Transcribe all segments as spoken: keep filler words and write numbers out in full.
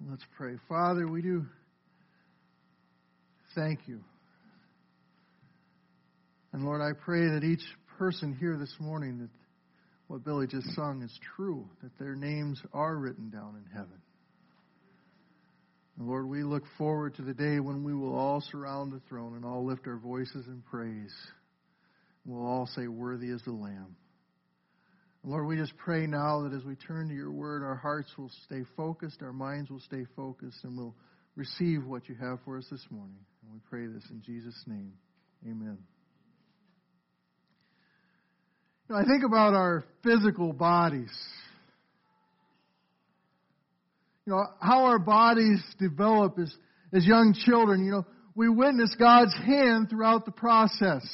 Let's pray. Father, we do thank you. And Lord, I pray that each person here this morning, that what Billy just sung is true, that their names are written down in heaven. And Lord, we look forward to the day when we will all surround the throne and all lift our voices in praise. We'll all say, "Worthy is the Lamb." And Lord, we just pray now that as we turn to your word, our hearts will stay focused, our minds will stay focused, and we'll receive what you have for us this morning. And we pray this in Jesus' name. Amen. You know, I think about our physical bodies. You know, how our bodies develop as, as young children. You know, we witness God's hand throughout the process.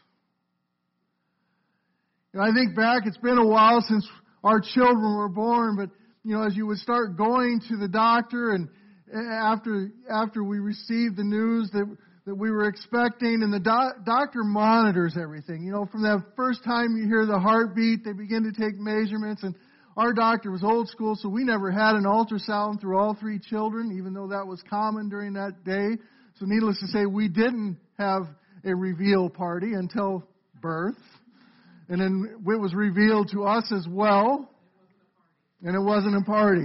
You know, I think back, it's been a while since our children were born, but, you know, as you would start going to the doctor and after after we received the news that that we were expecting, and the do- doctor monitors everything. You know, from that first time you hear the heartbeat, they begin to take measurements, and our doctor was old school, so we never had an ultrasound through all three children, even though that was common during that day. So needless to say, we didn't have a reveal party until birth. And then it was revealed to us as well, and it wasn't a party.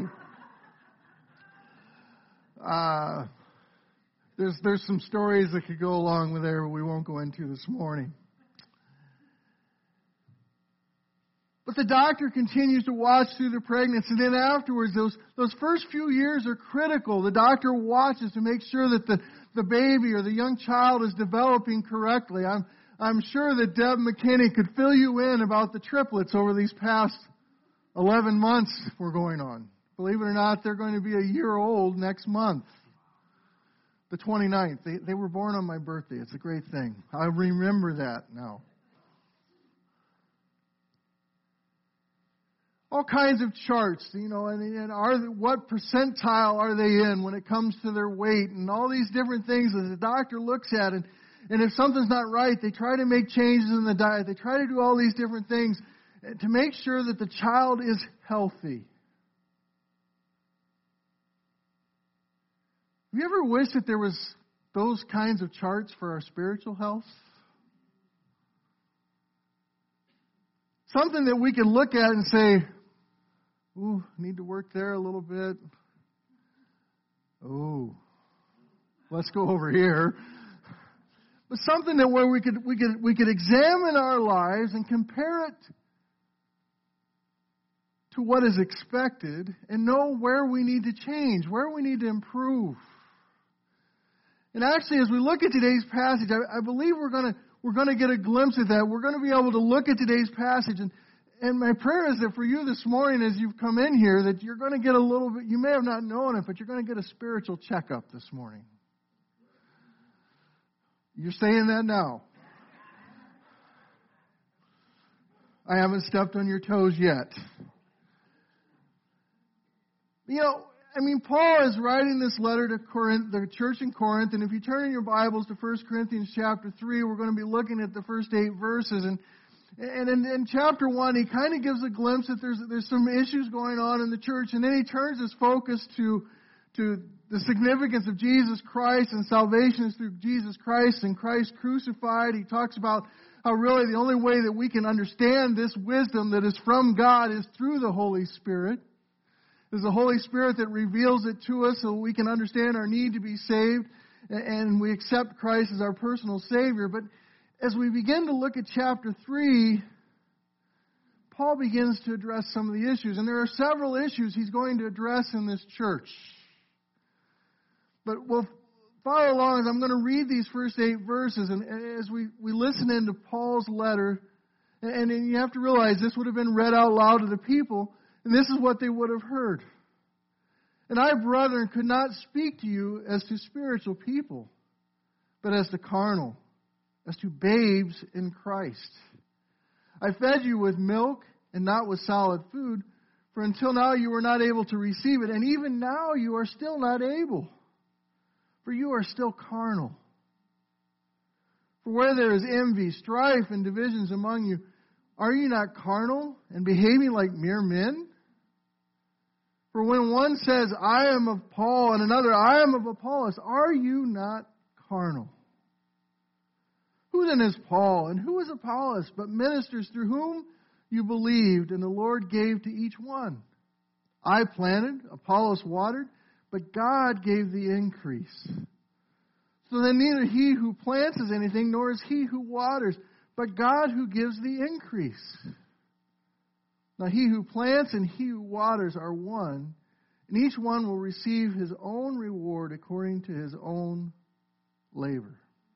Uh, there's there's some stories that could go along with there, but we won't go into this morning. But the doctor continues to watch through the pregnancy, and then afterwards, those those first few years are critical. The doctor watches to make sure that the, the baby or the young child is developing correctly. I'm I'm sure that Deb McKinney could fill you in about the triplets over these past eleven months we're going on. Believe it or not, they're going to be a year old next month, the twenty-ninth. They, they were born on my birthday. It's a great thing. I remember that now. All kinds of charts, you know, and, and are what percentile are they in when it comes to their weight, and all these different things that the doctor looks at. And And if something's not right, they try to make changes in the diet. They try to do all these different things to make sure that the child is healthy. Have you ever wished that there was those kinds of charts for our spiritual health? Something that we can look at and say, ooh, need to work there a little bit. Oh, let's go over here. But something that where we could we could we could examine our lives and compare it to what is expected and know where we need to change, where we need to improve. And actually, as we look at today's passage, I, I believe we're gonna we're gonna get a glimpse of that. We're gonna be able to look at today's passage, and and my prayer is that for you this morning, as you've come in here, that you're going to get a little bit. You may have not known it, but you're going to get a spiritual checkup this morning. You're saying that now. I haven't stepped on your toes yet. You know, I mean, Paul is writing this letter to Corinth, the church in Corinth, and if you turn in your Bibles to First Corinthians chapter three, we're going to be looking at the first eight verses. And and in, in chapter one, he kind of gives a glimpse that there's there's some issues going on in the church, and then he turns his focus to to the significance of Jesus Christ, and salvation is through Jesus Christ and Christ crucified. He talks about how really the only way that we can understand this wisdom that is from God is through the Holy Spirit. It's the Holy Spirit that reveals it to us so we can understand our need to be saved, and we accept Christ as our personal Savior. But as we begin to look at chapter three, Paul begins to address some of the issues. And there are several issues he's going to address in this church. But we'll follow along as I'm going to read these first eight verses. And as we, we listen into Paul's letter, and, and you have to realize this would have been read out loud to the people, and this is what they would have heard. And I, brethren, could not speak to you as to spiritual people, but as to carnal, as to babes in Christ. I fed you with milk and not with solid food, for until now you were not able to receive it, and even now you are still not able. For you are still carnal. For where there is envy, strife, and divisions among you, are you not carnal and behaving like mere men? For when one says, I am of Paul, and another, I am of Apollos, are you not carnal? Who then is Paul, and who is Apollos, but ministers through whom you believed, and the Lord gave to each one? I planted, Apollos watered, but God gave the increase. So then neither he who plants is anything, nor is he who waters, but God who gives the increase. Now he who plants and he who waters are one, and each one will receive his own reward according to his own labor.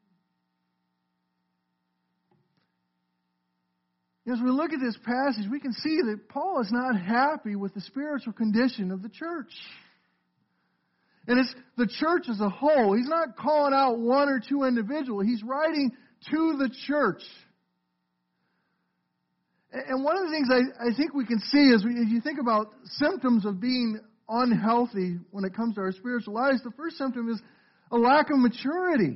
As we look at this passage, we can see that Paul is not happy with the spiritual condition of the church. And it's the church as a whole. He's not calling out one or two individuals. He's writing to the church. And one of the things I, I think we can see is, if you think about symptoms of being unhealthy when it comes to our spiritual lives, the first symptom is a lack of maturity.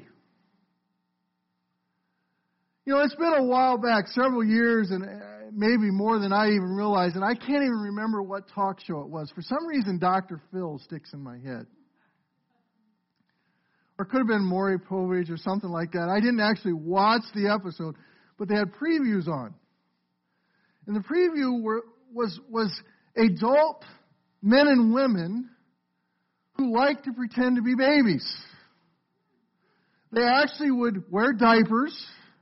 You know, it's been a while back, several years, and maybe more than I even realized, and I can't even remember what talk show it was. For some reason, Doctor Phil sticks in my head. Or it could have been Maury Povich or something like that. I didn't actually watch the episode, but they had previews on. And the preview were, was, was adult men and women who like to pretend to be babies. They actually would wear diapers.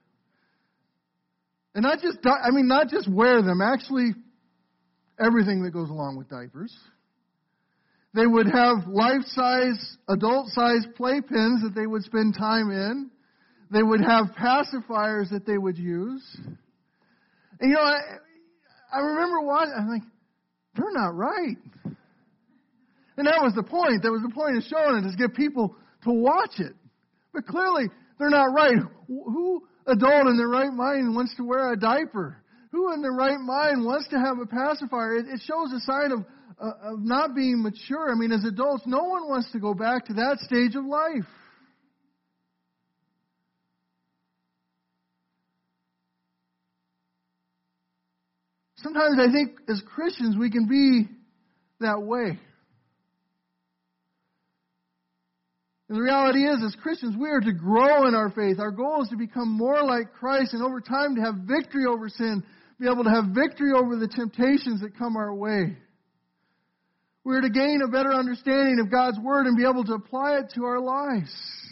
And not just, I mean, not just wear them, actually everything that goes along with diapers. They would have life-size, adult-size playpens that they would spend time in. They would have pacifiers that they would use. And, you know, I, I remember watching, I'm like, they're not right. And that was the point. That was the point of showing it, is get people to watch it. But clearly, they're not right. Who adult in their right mind wants to wear a diaper? Who in their right mind wants to have a pacifier? It, it shows a sign of, uh, of not being mature. I mean, as adults, no one wants to go back to that stage of life. Sometimes I think as Christians we can be that way. And the reality is, as Christians, we are to grow in our faith. Our goal is to become more like Christ, and over time to have victory over sin, be able to have victory over the temptations that come our way. We are to gain a better understanding of God's Word and be able to apply it to our lives.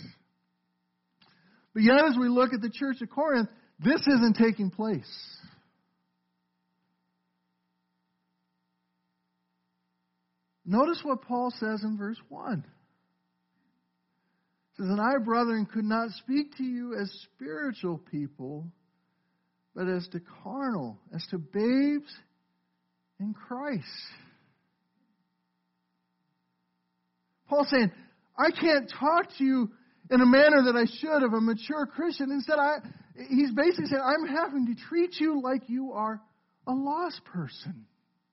But yet, as we look at the church of Corinth, this isn't taking place. Notice what Paul says in verse one. It says, and I, brethren, could not speak to you as spiritual people, but as to carnal, as to babes in Christ. Paul's saying, I can't talk to you in a manner that I should of a mature Christian. Instead, I, he's basically saying, I'm having to treat you like you are a lost person.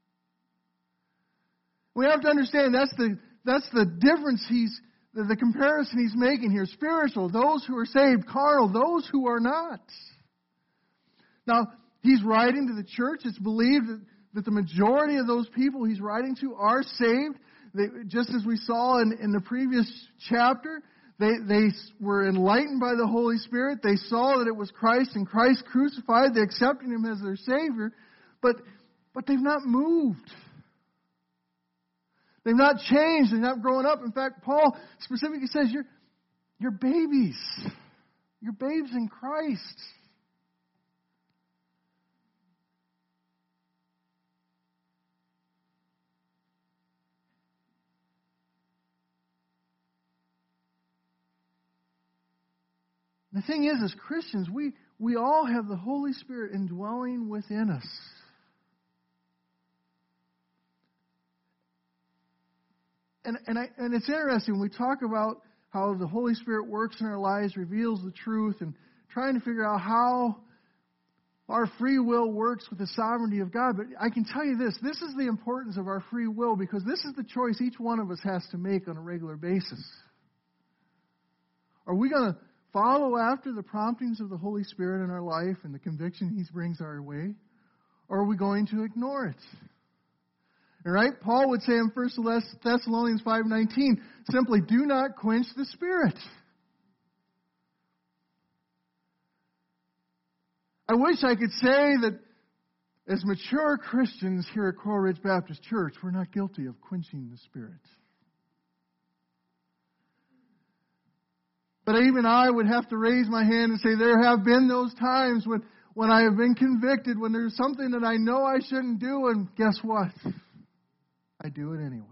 We have to understand that's the that's the difference he's the, the comparison he's making here. Spiritual, those who are saved; carnal, those who are not. Now, he's writing to the church. It's believed that, that the majority of those people he's writing to are saved. They, just as we saw in, in the previous chapter, they, they were enlightened by the Holy Spirit. They saw that it was Christ and Christ crucified. They accepted Him as their Savior. But, but they've not moved. They've not changed. They've not grown up. In fact, Paul specifically says, you're, you're babies. You're babes in Christ. The thing is, as Christians, we, we all have the Holy Spirit indwelling within us. And, and, I, and it's interesting, we talk about how the Holy Spirit works in our lives, reveals the truth, and trying to figure out how our free will works with the sovereignty of God. But I can tell you this, this is the importance of our free will, because this is the choice each one of us has to make on a regular basis. Are we going to follow after the promptings of the Holy Spirit in our life and the conviction He brings our way? Or are we going to ignore it? All right? Paul would say in First Thessalonians five nineteen, simply, do not quench the Spirit. I wish I could say that as mature Christians here at Coral Ridge Baptist Church, we're not guilty of quenching the Spirit. But even I would have to raise my hand and say there have been those times when, when I have been convicted, when there's something that I know I shouldn't do, and guess what? I do it anyway.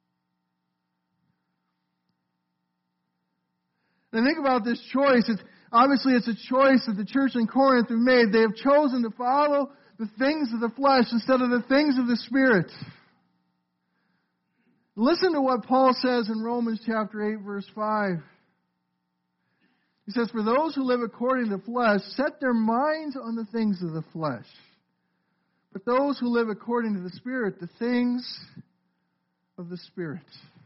And think about this choice. It's, obviously, it's a choice that the church in Corinth have made. They have chosen to follow the things of the flesh instead of the things of the Spirit. Listen to what Paul says in Romans chapter eight, verse five. He says, for those who live according to the flesh set their minds on the things of the flesh. But those who live according to the Spirit, the things of the Spirit.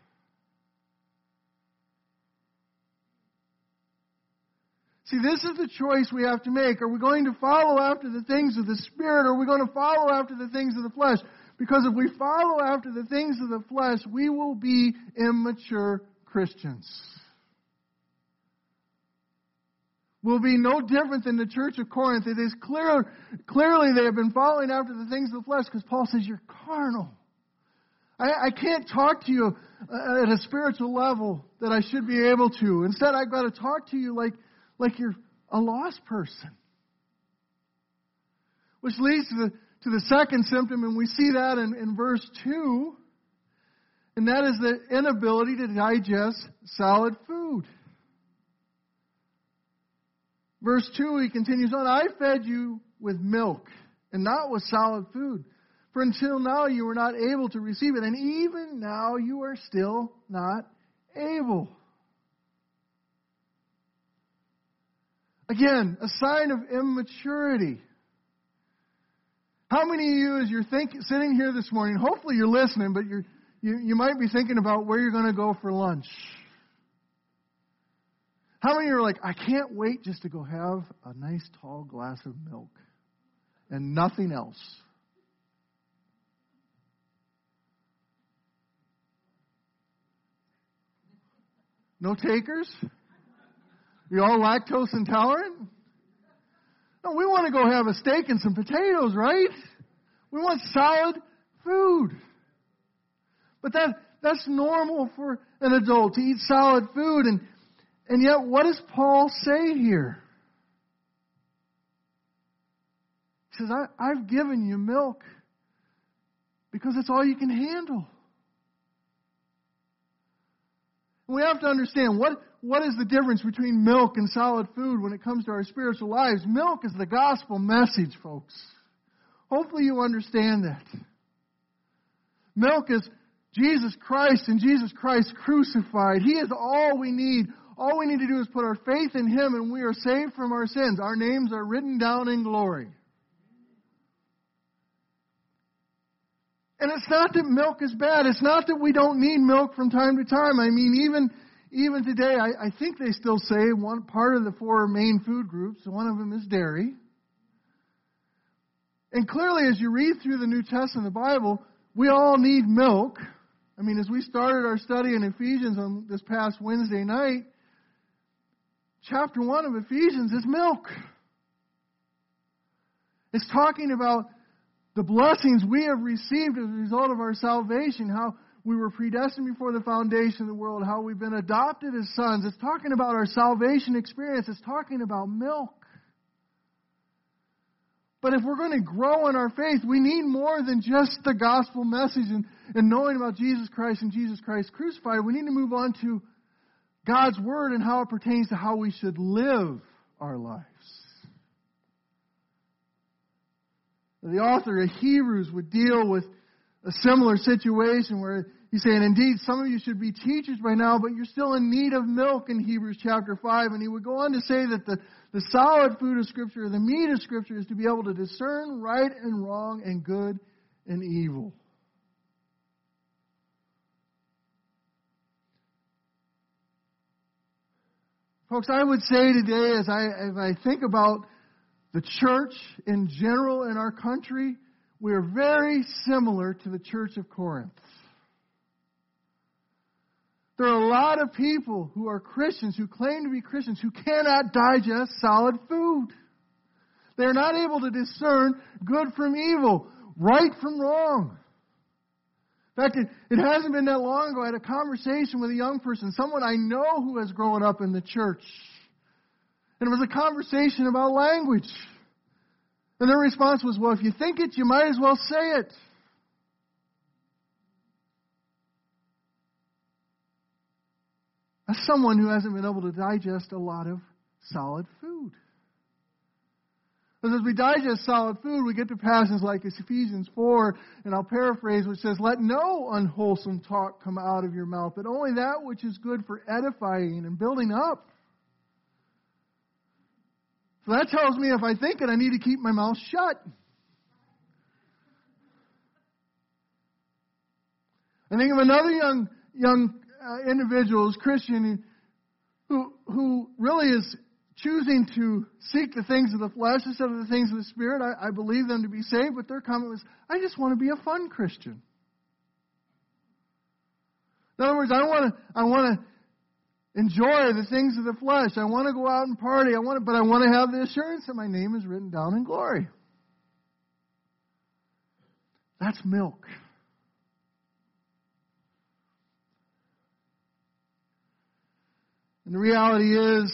See, this is the choice we have to make. Are we going to follow after the things of the Spirit, or are we going to follow after the things of the flesh? Because if we follow after the things of the flesh, we will be immature Christians. We'll be no different than the church of Corinth. It is clear, clearly they have been following after the things of the flesh, because Paul says you're carnal. I, I can't talk to you at a spiritual level that I should be able to. Instead, I've got to talk to you like Like you're a lost person. Which leads to the, to the second symptom, and we see that in, in verse two. And that is the inability to digest solid food. Verse two, he continues on, I fed you with milk and not with solid food. For until now you were not able to receive it, and even now you are still not able. Again, a sign of immaturity. How many of you, as you're think, sitting here this morning, hopefully you're listening, but you're, you, you might be thinking about where you're going to go for lunch? How many are like, I can't wait just to go have a nice tall glass of milk and nothing else? No takers? You all lactose intolerant? No, we want to go have a steak and some potatoes, right? We want solid food. But that that's normal for an adult to eat solid food. And, and yet, what does Paul say here? He says, I, I've given you milk because it's all you can handle. We have to understand what, what is the difference between milk and solid food when it comes to our spiritual lives. Milk is the gospel message, folks. Hopefully you understand that. Milk is Jesus Christ and Jesus Christ crucified. He is all we need. All we need to do is put our faith in Him, and we are saved from our sins. Our names are written down in glory. And it's not that milk is bad. It's not that we don't need milk from time to time. I mean, even even today, I, I think they still say one part of the four main food groups, one of them is dairy. And clearly, as you read through the New Testament, the Bible, we all need milk. I mean, as we started our study in Ephesians on this past Wednesday night, chapter one of Ephesians is milk. It's talking about the blessings we have received as a result of our salvation, how we were predestined before the foundation of the world, how we've been adopted as sons. It's talking about our salvation experience. It's talking about milk. But if we're going to grow in our faith, we need more than just the gospel message and, and knowing about Jesus Christ and Jesus Christ crucified. We need to move on to God's Word and how it pertains to how we should live our lives. The author of Hebrews would deal with a similar situation where he's saying, indeed, some of you should be teachers by now, but you're still in need of milk in Hebrews chapter five. And he would go on to say that the, the solid food of Scripture, the meat of Scripture, is to be able to discern right and wrong and good and evil. Folks, I would say today, as I, as I think about the church in general in our country, we are very similar to the church of Corinth. There are a lot of people who are Christians, who claim to be Christians, who cannot digest solid food. They're not able to discern good from evil, right from wrong. In fact, it, it hasn't been that long ago, I had a conversation with a young person, someone I know who has grown up in the church. And it was a conversation about language. And their response was, well, if you think it, you might as well say it. That's someone who hasn't been able to digest a lot of solid food. Because as we digest solid food, we get to passages like Ephesians four, and I'll paraphrase, which says, let no unwholesome talk come out of your mouth, but only that which is good for edifying and building up. So that tells me if I think it, I need to keep my mouth shut. I think of another young young uh, individual, who's Christian, who who really is choosing to seek the things of the flesh instead of the things of the Spirit. I, I believe them to be saved, but their comment was, I just want to be a fun Christian. In other words, I want to I want to enjoy the things of the flesh. I want to go out and party. I want to, but I want to have the assurance that my name is written down in glory. That's milk. And the reality is,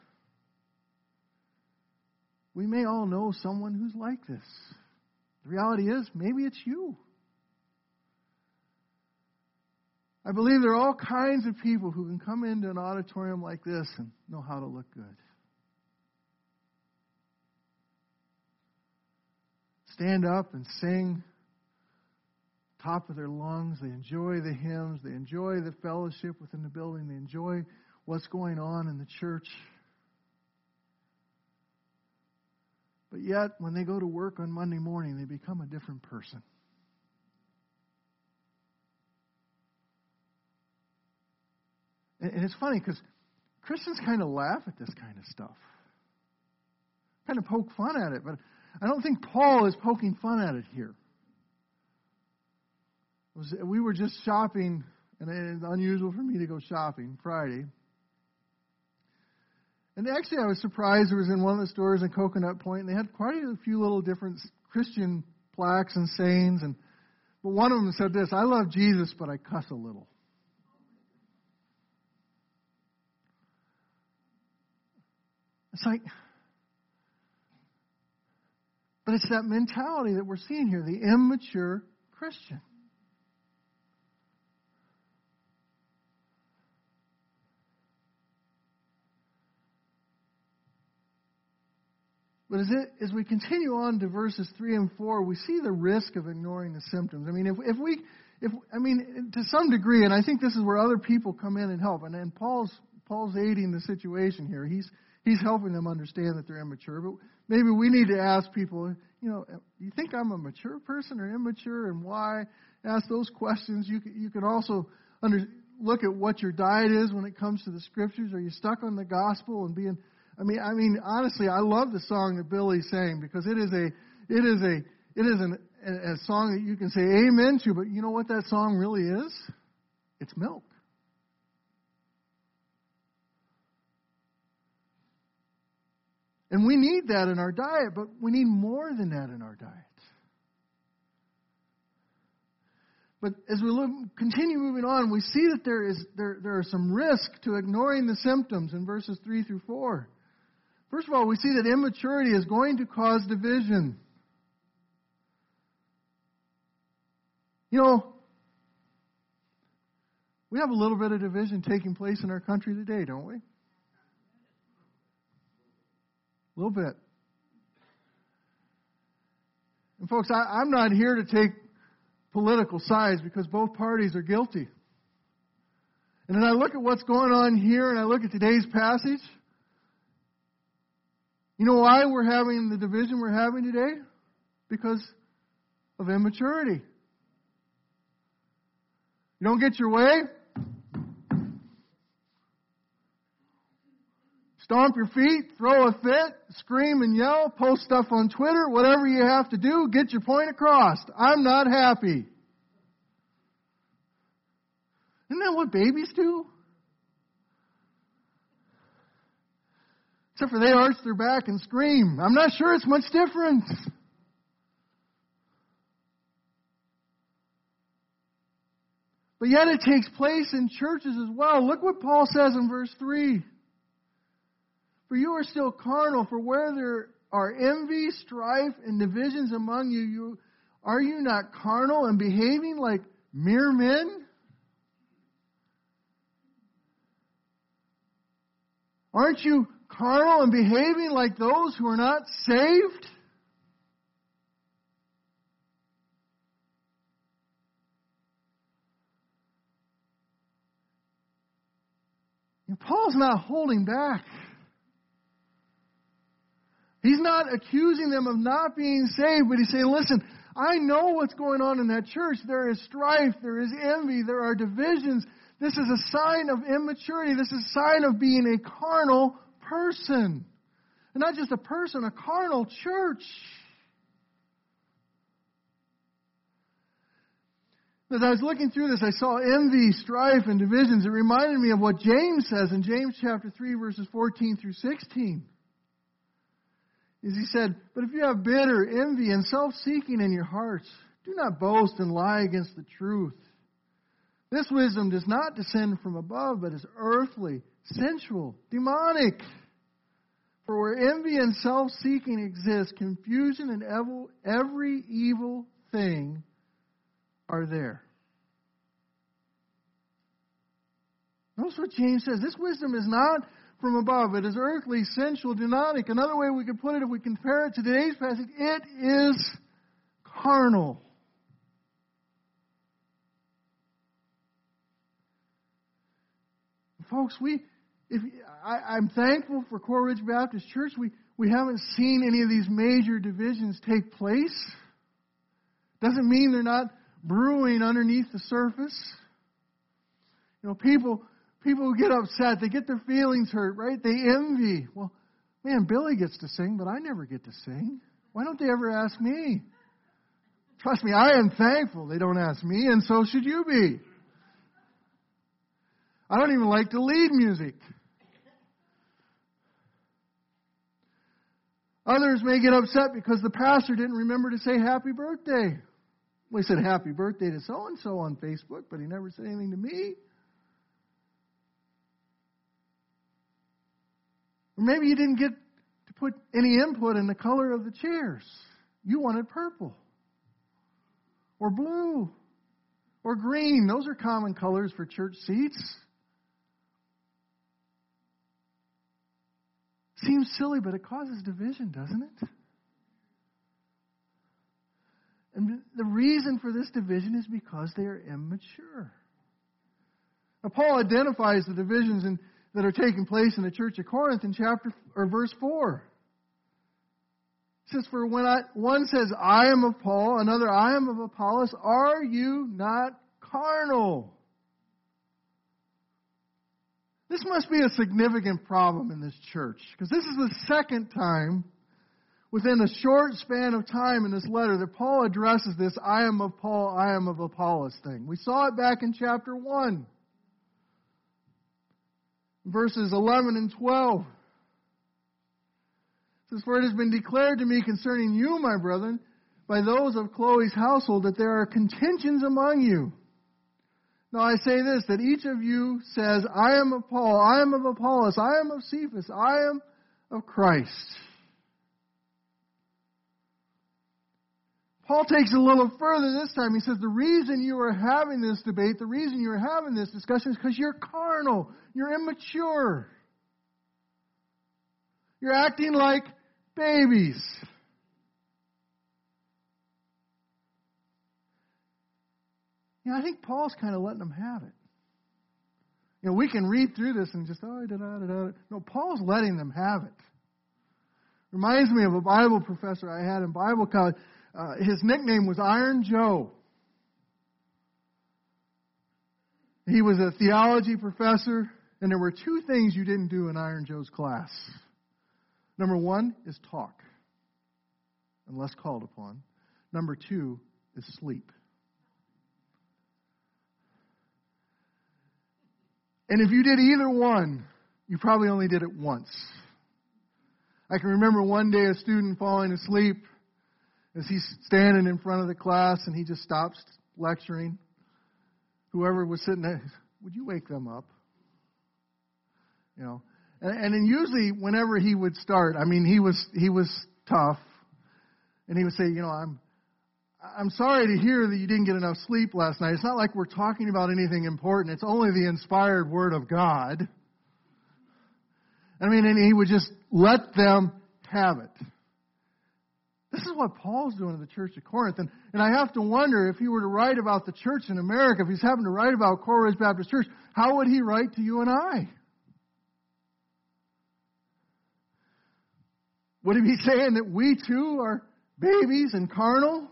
we may all know someone who's like this. The reality is, maybe it's you. I believe there are all kinds of people who can come into an auditorium like this and know how to look good. Stand up and sing top of their lungs. They enjoy the hymns. They enjoy the fellowship within the building. They enjoy what's going on in the church. But yet, when they go to work on Monday morning, they become a different person. And it's funny because Christians kind of laugh at this kind of stuff. Kind of poke fun at it. But I don't think Paul is poking fun at it here. It was, we were just shopping, and it's unusual for me to go shopping Friday. And actually I was surprised. I was in one of the stores in Coconut Point, and they had quite a few little different Christian plaques and sayings. And but one of them said this, I love Jesus, but I cuss a little. It's like, but it's that mentality that we're seeing here, the immature Christian. But as, it, as we continue on to verses three and four, we see the risk of ignoring the symptoms. I mean, if, if we, if I mean, to some degree, and I think this is where other people come in and help, and, and Paul's Paul's aiding the situation here. He's He's helping them understand that they're immature. But maybe we need to ask people, you know, do you think I'm a mature person or immature, and why? Ask those questions. You can, you can also under, look at what your diet is when it comes to the Scriptures. Are you stuck on the gospel and being? I mean, I mean, honestly, I love the song that Billy sang because it is a, it is a, it is an, a, a song that you can say amen to. But you know what that song really is? It's milk. And we need that in our diet, but we need more than that in our diet. But as we look, continue moving on, we see that there is there there are some risk to ignoring the symptoms in verses three through four. First of all, we see that immaturity is going to cause division. You know, we have a little bit of division taking place in our country today, don't we? A little bit. And folks, I, I'm not here to take political sides because both parties are guilty. And then I look at what's going on here and I look at today's passage. You know why we're having the division we're having today? Because of immaturity. You don't get your way? Stomp your feet, throw a fit, scream and yell, post stuff on Twitter, whatever you have to do, get your point across. I'm not happy. Isn't that what babies do? Except for they arch their back and scream. I'm not sure it's much different. But yet it takes place in churches as well. Look what Paul says in verse three. For you are still carnal, for where there are envy, strife, and divisions among you, you are you not carnal and behaving like mere men? Aren't you carnal and behaving like those who are not saved? And Paul's not holding back. He's not accusing them of not being saved, but he's saying, listen, I know what's going on in that church. There is strife, there is envy, there are divisions. This is a sign of immaturity. This is a sign of being a carnal person. And not just a person, a carnal church. As I was looking through this, I saw envy, strife, and divisions. It reminded me of what James says in James chapter three, verses fourteen through sixteen. As he said, but if you have bitter envy and self-seeking in your hearts, do not boast and lie against the truth. This wisdom does not descend from above, but is earthly, sensual, demonic. For where envy and self-seeking exist, confusion and every evil thing are there. Notice what James says. This wisdom is not from above. It is earthly, sensual, demonic. Another way we could put it, if we compare it to today's passage, it is carnal. Folks, we, if I, I'm thankful for Coral Ridge Baptist Church. We, we haven't seen any of these major divisions take place. Doesn't mean they're not brewing underneath the surface. You know, people people who get upset, they get their feelings hurt, right? They envy. Well, man, Billy gets to sing, but I never get to sing. Why don't they ever ask me? Trust me, I am thankful they don't ask me, and so should you be. I don't even like to lead music. Others may get upset because the pastor didn't remember to say happy birthday. Well, he said happy birthday to so-and-so on Facebook, but he never said anything to me. Or maybe you didn't get to put any input in the color of the chairs. You wanted purple. Or blue. Or green. Those are common colors for church seats. Seems silly, but it causes division, doesn't it? And the reason for this division is because they are immature. Now, Paul identifies the divisions in, that are taking place in the church of Corinth in chapter or verse four. It says, "For when I, one says, I am of Paul, another, I am of Apollos, are you not carnal?" This must be a significant problem in this church, because this is the second time within a short span of time in this letter that Paul addresses this I am of Paul, I am of Apollos thing. We saw it back in chapter one, verses eleven and twelve. It says, "For it has been declared to me concerning you, my brethren, by those of Chloe's household, that there are contentions among you. Now I say this, that each of you says, I am of Paul, I am of Apollos, I am of Cephas, I am of Christ." Paul takes it a little further this time. He says, the reason you are having this debate, the reason you are having this discussion is because you're carnal, you're immature. You're acting like babies. You know, I think Paul's kind of letting them have it. You know, we can read through this and just, oh, da da da da. No, Paul's letting them have it. Reminds me of a Bible professor I had in Bible college. Uh, his nickname was Iron Joe. He was a theology professor And there were two things you didn't do in Iron Joe's class. Number one is talk, unless called upon. Number two is sleep. And if you did either one, you probably only did it once. I can remember one day a student falling asleep as he's standing in front of the class and he just stops lecturing. Whoever was sitting there, would you wake them up? You know, and, and then usually whenever he would start, I mean, he was he was tough, and he would say, you know, I'm I'm sorry to hear that you didn't get enough sleep last night. It's not like we're talking about anything important. It's only the inspired Word of God. I mean, and he would just let them have it. This is what Paul's doing in the church of Corinth. And, and I have to wonder, if he were to write about the church in America, if he's having to write about Coral Ridge Baptist Church, how would he write to you and I? Would he be saying that we too are babies and carnal?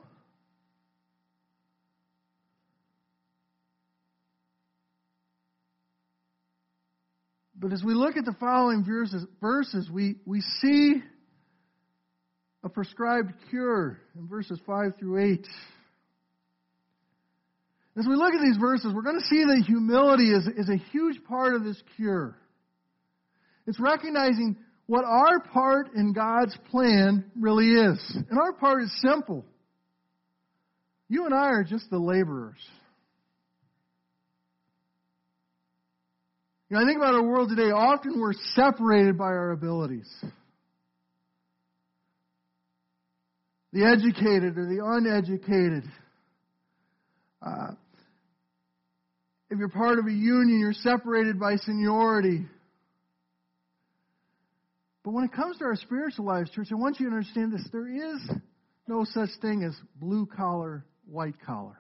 But as we look at the following verses, verses we, we see a prescribed cure in verses five through eight. As we look at these verses, we're going to see that humility is, is a huge part of this cure. It's recognizing what our part in God's plan really is. And our part is simple. You and I are just the laborers. You know, I think about our world today. Often we're separated by our abilities. The educated or the uneducated. Uh, if you're part of a union, you're separated by seniority. But when it comes to our spiritual lives, church, I want you to understand this. There is no such thing as blue collar, white collar.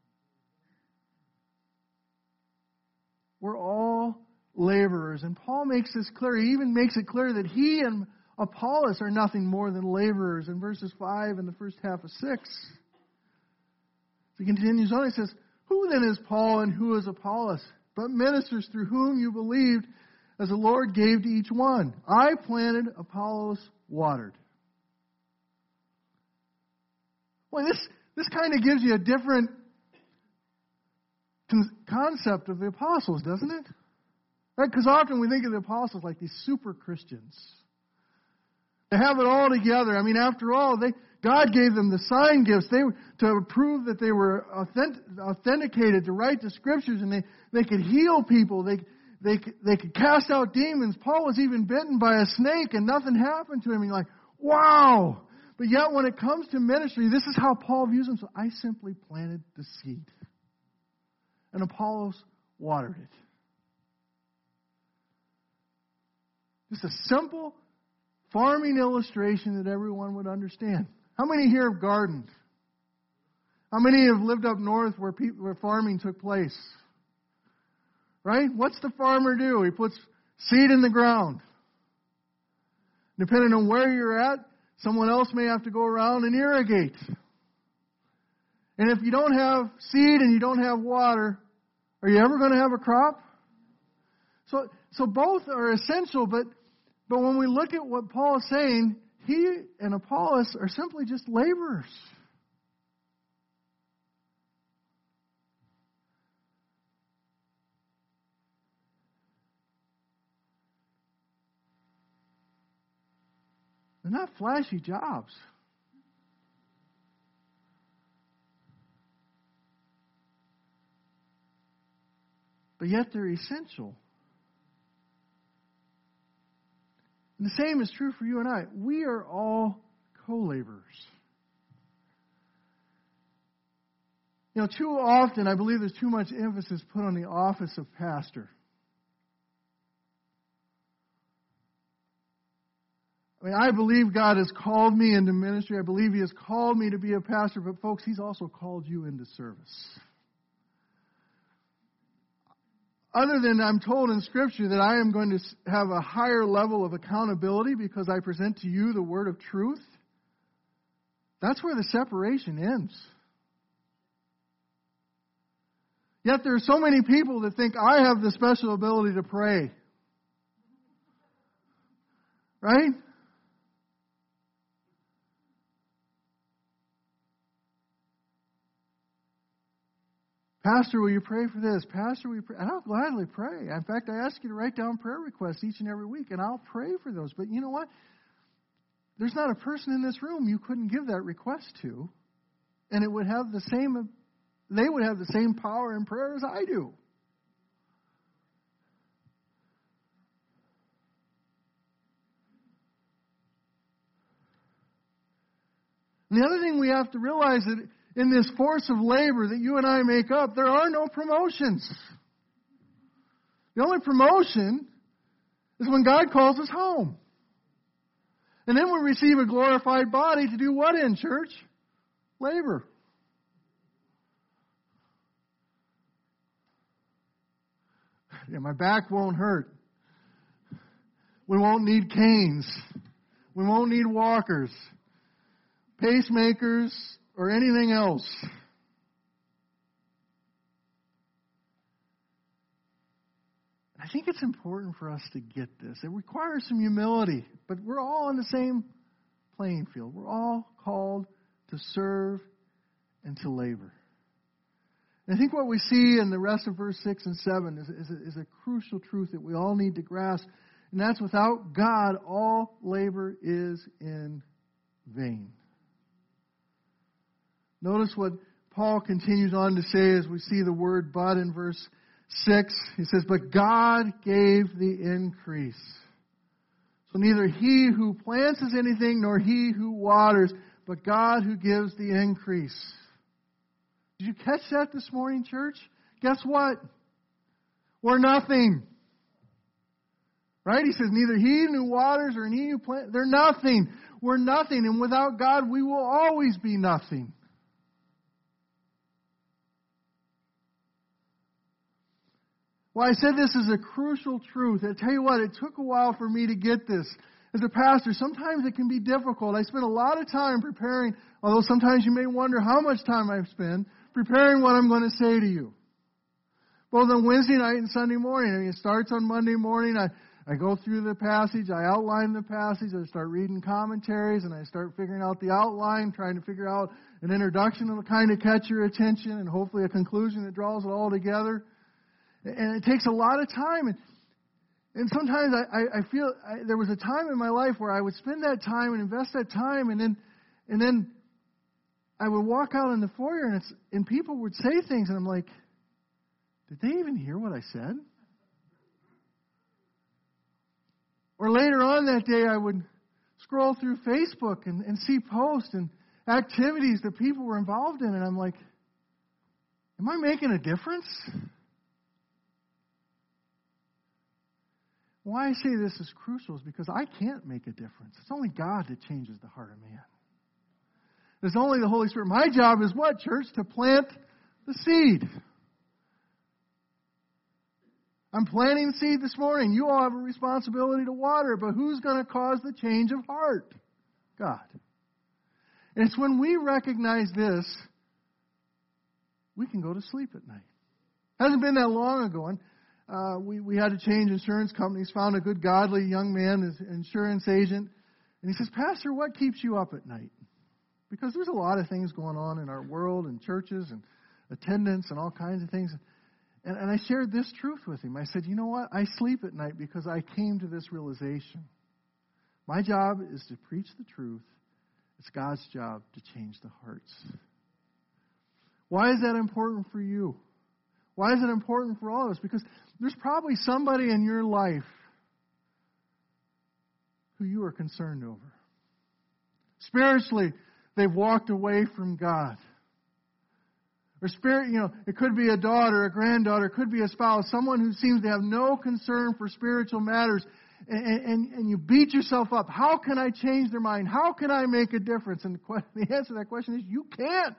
We're all laborers. And Paul makes this clear. He even makes it clear that he and Apollos are nothing more than laborers in verses five and the first half of six. He continues on. He says, who then is Paul and who is Apollos? But ministers through whom you believed, as the Lord gave to each one. I planted, Apollos watered. Well, this, this kind of gives you a different con- concept of the apostles, doesn't it? Right? Because often we think of the apostles like these super Christians. They have it all together. I mean, after all, they God gave them the sign gifts they to prove that they were authentic, authenticated to write the scriptures, and they, they could heal people. They They, they could cast out demons. Paul was even bitten by a snake and nothing happened to him. And you're like, wow. But yet when it comes to ministry, this is how Paul views himself. I simply planted the seed. And Apollos watered it. Just a simple farming illustration that everyone would understand. How many here have gardened? How many have lived up north where, people, where farming took place? Right? What's the farmer do? He puts seed in the ground. Depending on where you're at, someone else may have to go around and irrigate. And if you don't have seed and you don't have water, are you ever going to have a crop? So, so both are essential, but, but when we look at what Paul is saying, he and Apollos are simply just laborers. They're not flashy jobs. But yet they're essential. And the same is true for you and I. We are all co-laborers. You know, too often I believe there's too much emphasis put on the office of pastor. I mean, I believe God has called me into ministry. I believe He has called me to be a pastor. But folks, He's also called you into service. Other than I'm told in Scripture that I am going to have a higher level of accountability because I present to you the word of truth, that's where the separation ends. Yet there are so many people that think I have the special ability to pray. Right? Pastor, will you pray for this? Pastor, will you pray? And I'll gladly pray. In fact, I ask you to write down prayer requests each and every week, and I'll pray for those. But you know what? There's not a person in this room you couldn't give that request to, and it would have the same, they would have the same power in prayer as I do. And the other thing we have to realize is that in this force of labor that you and I make up, there are no promotions. The only promotion is when God calls us home. And then we receive a glorified body to do what in church? Labor. Yeah, my back won't hurt. We won't need canes. We won't need walkers, pacemakers, or anything else. I think it's important for us to get this. It requires some humility, but we're all on the same playing field. We're all called to serve and to labor. And I think what we see in the rest of verse six and seven is, is, a, is a crucial truth that we all need to grasp, and that's without God, all labor is in vain. Notice what Paul continues on to say as we see the word but in verse six. He says, but God gave the increase. So neither he who plants is anything, nor he who waters, but God who gives the increase. Did you catch that this morning, church? Guess what? We're nothing. Right? He says, neither he who waters or he who plants, they're nothing. We're nothing. And without God, we will always be nothing. Well, I said this is a crucial truth. I tell you what, it took a while for me to get this. As a pastor, sometimes it can be difficult. I spend a lot of time preparing, although sometimes you may wonder how much time I've spent preparing what I'm going to say to you. Both on Wednesday night and Sunday morning. I mean, it starts on Monday morning. I, I go through the passage. I outline the passage. I start reading commentaries, and I start figuring out the outline, trying to figure out an introduction that will kind of catch your attention, and hopefully a conclusion that draws it all together. And it takes a lot of time. And, and sometimes I, I, I feel I, there was a time in my life where I would spend that time and invest that time, and then and then I would walk out in the foyer, and, it's, and people would say things, and I'm like, did they even hear what I said? Or later on that day, I would scroll through Facebook and, and see posts and activities that people were involved in, and I'm like, am I making a difference? Why I say this is crucial is because I can't make a difference. It's only God that changes the heart of man. It's only the Holy Spirit. My job is what, church? To plant the seed. I'm planting seed this morning. You all have a responsibility to water it, but who's going to cause the change of heart? God. And it's when we recognize this, we can go to sleep at night. Hasn't been that long ago. And Uh, we, we had to change insurance companies, found a good, godly young man as an insurance agent. And he says, Pastor, what keeps you up at night? Because there's a lot of things going on in our world and churches and attendance and all kinds of things. And, and I shared this truth with him. I said, you know what? I sleep at night because I came to this realization. My job is to preach the truth. It's God's job to change the hearts. Why is that important for you? Why is it important for all of us? Because there's probably somebody in your life who you are concerned over. Spiritually, they've walked away from God. Or spirit, you know, it could be a daughter, a granddaughter, it could be a spouse, someone who seems to have no concern for spiritual matters. And, and, and you beat yourself up. How can I change their mind? How can I make a difference? And the answer to that question is you can't.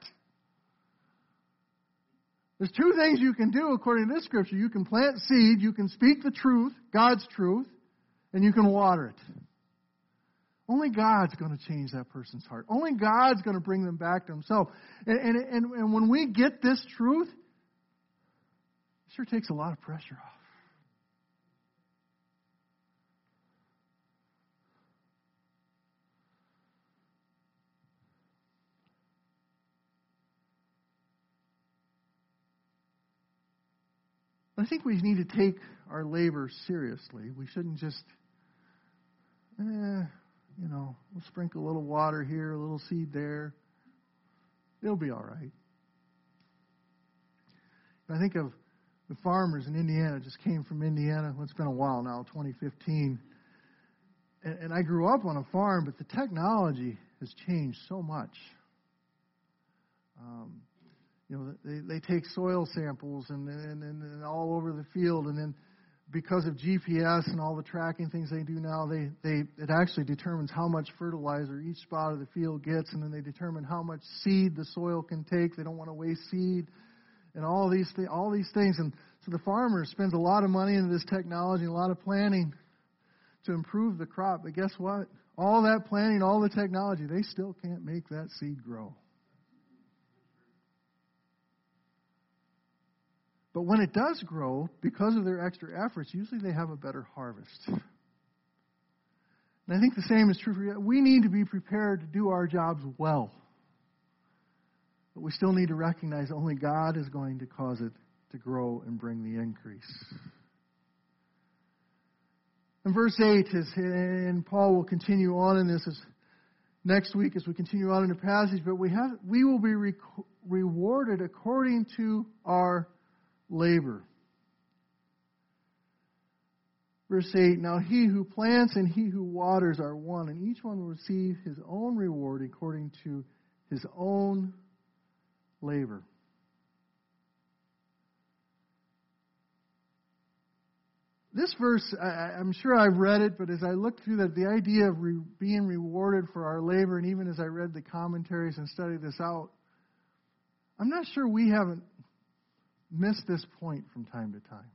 There's two things you can do according to this scripture. You can plant seed, you can speak the truth, God's truth, and you can water it. Only God's going to change that person's heart. Only God's going to bring them back to Himself. And, and, and, and when we get this truth, It sure takes a lot of pressure off. I think we need to take our labor seriously. We shouldn't just, eh, you know, we'll sprinkle a little water here, a little seed there. It'll be all right. I think of the farmers in Indiana. Just came from Indiana. Well, it's been a while now, twenty fifteen. And, and I grew up on a farm, but the technology has changed so much. Um, You know, they, they take soil samples and, and, and, and all over the field, and then because of G P S and all the tracking things they do now, they, they it actually determines how much fertilizer each spot of the field gets, and then they determine how much seed the soil can take. They don't want to waste seed, and all these th- all these things. And so the farmer spends a lot of money into this technology, a lot of planning to improve the crop. But guess what? All that planning, all the technology, they still can't make that seed grow. But when it does grow, because of their extra efforts, usually they have a better harvest. And I think the same is true for you. We need to be prepared to do our jobs well. But we still need to recognize only God is going to cause it to grow and bring the increase. In verse eight, is, and Paul will continue on in this as next week as we continue on in the passage, but we have we will be re- rewarded according to our labor. Verse eight, now he who plants and he who waters are one, and each one will receive his own reward according to his own labor. This verse, I, I'm sure I've read it, but as I looked through that, the idea of re, being rewarded for our labor, and even as I read the commentaries and studied this out, I'm not sure we haven't miss this point from time to time.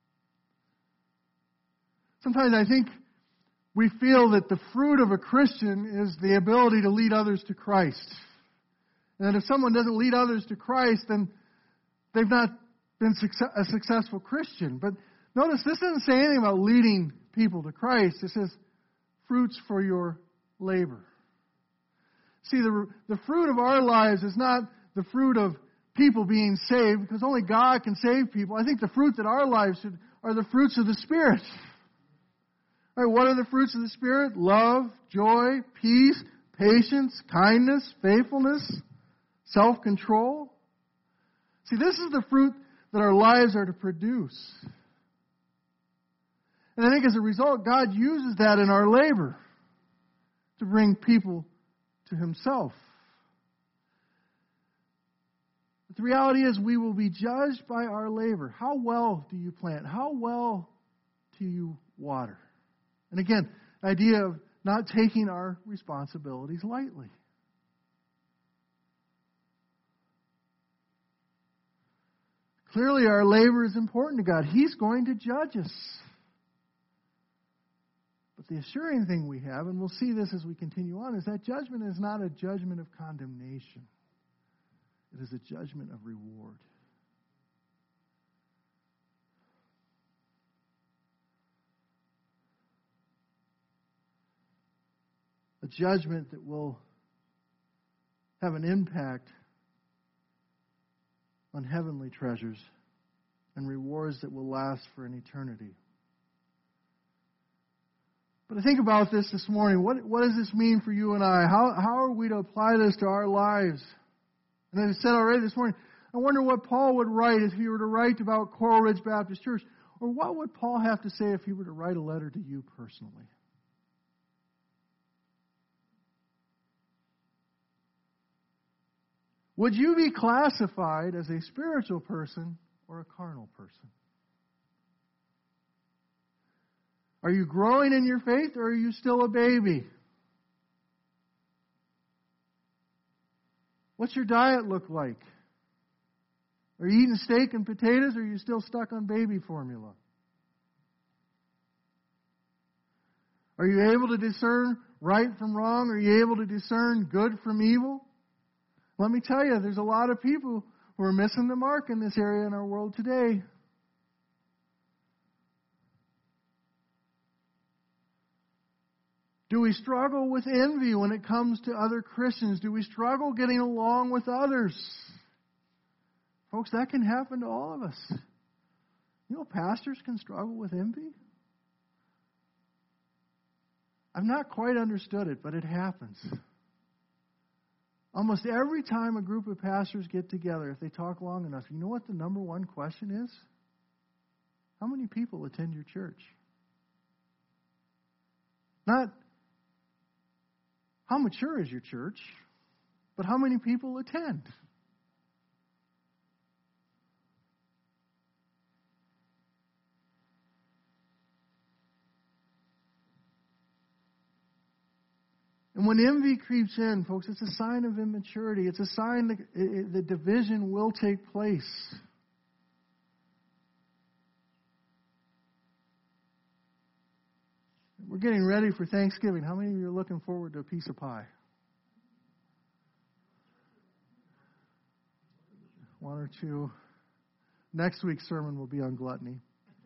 Sometimes I think we feel that the fruit of a Christian is the ability to lead others to Christ. And if someone doesn't lead others to Christ, then they've not been success, a successful Christian. But notice this doesn't say anything about leading people to Christ. It says fruits for your labor. See, the, the fruit of our lives is not the fruit of people being saved, because only God can save people. I think the fruit that our lives should are the fruits of the Spirit. All right, what are the fruits of the Spirit? Love, joy, peace, patience, kindness, faithfulness, self-control. See, this is the fruit that our lives are to produce. And I think as a result, God uses that in our labor to bring people to Himself. But the reality is we will be judged by our labor. How well do you plant? How well do you water? And again, the idea of not taking our responsibilities lightly. Clearly, our labor is important to God. He's going to judge us. But the assuring thing we have, and we'll see this as we continue on, is that judgment is not a judgment of condemnation. It is a judgment of reward. A judgment that will have an impact on heavenly treasures and rewards that will last for an eternity. But I think about this this morning. What, what does this mean for you and I? How, how are we to apply this to our lives? And as I said already this morning, I wonder what Paul would write if he were to write about Coral Ridge Baptist Church. Or what would Paul have to say if he were to write a letter to you personally? Would you be classified as a spiritual person or a carnal person? Are you growing in your faith, or are you still a baby? What's your diet look like? Are you eating steak and potatoes, or are you still stuck on baby formula? Are you able to discern right from wrong? Are you able to discern good from evil? Let me tell you, there's a lot of people who are missing the mark in this area in our world today. Do we struggle with envy when it comes to other Christians? Do we struggle getting along with others? Folks, that can happen to all of us. You know, pastors can struggle with envy. I've not quite understood it, but it happens. Almost every time a group of pastors get together, if they talk long enough, you know what the number one question is? How many people attend your church? Not how mature is your church, but how many people attend? And when envy creeps in, folks, it's a sign of immaturity. It's a sign that the division will take place. We're getting ready for Thanksgiving. How many of you are looking forward to a piece of pie? One or two. Next week's sermon will be on gluttony.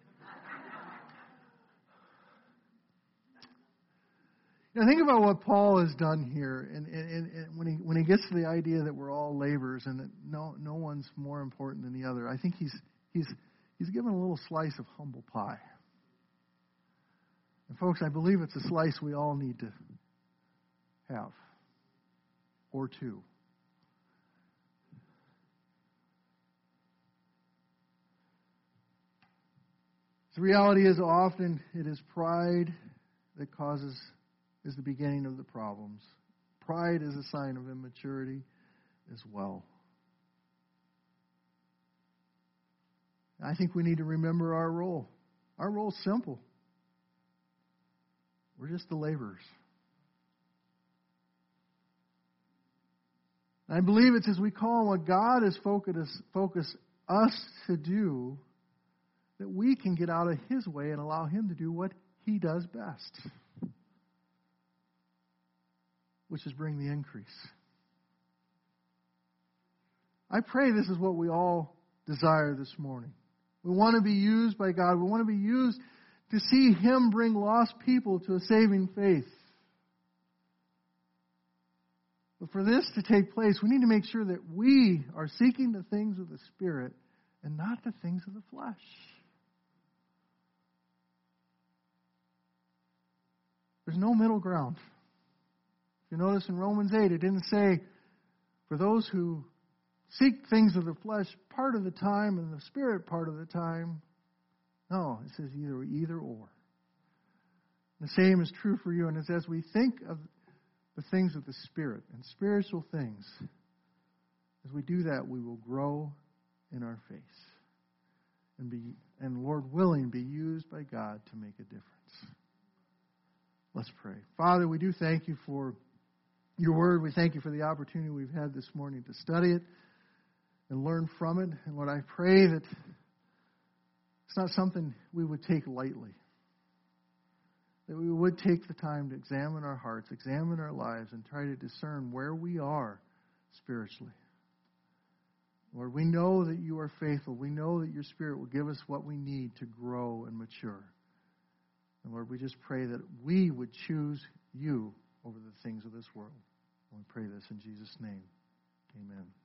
Now think about what Paul has done here, and, and, and when he when he gets to the idea that we're all laborers and that no no one's more important than the other. I think he's he's he's given a little slice of humble pie. And folks, I believe it's a slice we all need to have, or two. The reality is often it is pride that causes is the beginning of the problems. Pride is a sign of immaturity as well. I think we need to remember our role. Our role is simple. We're just the laborers. I believe it's as we call on what God has focused, focused us to do that we can get out of His way and allow Him to do what He does best, which is bring the increase. I pray this is what we all desire this morning. We want to be used by God. We want to be used to see Him bring lost people to a saving faith. But for this to take place, we need to make sure that we are seeking the things of the Spirit and not the things of the flesh. There's no middle ground. You notice in Romans eight, it didn't say, for those who seek things of the flesh part of the time and the Spirit part of the time. No, it says either either or. The same is true for you. And it's as we think of the things of the Spirit and spiritual things, as we do that, we will grow in our faith and be, and Lord willing, be used by God to make a difference. Let's pray. Father, we do thank you for your word. We thank you for the opportunity we've had this morning to study it and learn from it. And Lord, I pray that it's not something we would take lightly. That we would take the time to examine our hearts, examine our lives, and try to discern where we are spiritually. Lord, we know that you are faithful. We know that your Spirit will give us what we need to grow and mature. And Lord, we just pray that we would choose you over the things of this world. And we pray this in Jesus' name. Amen.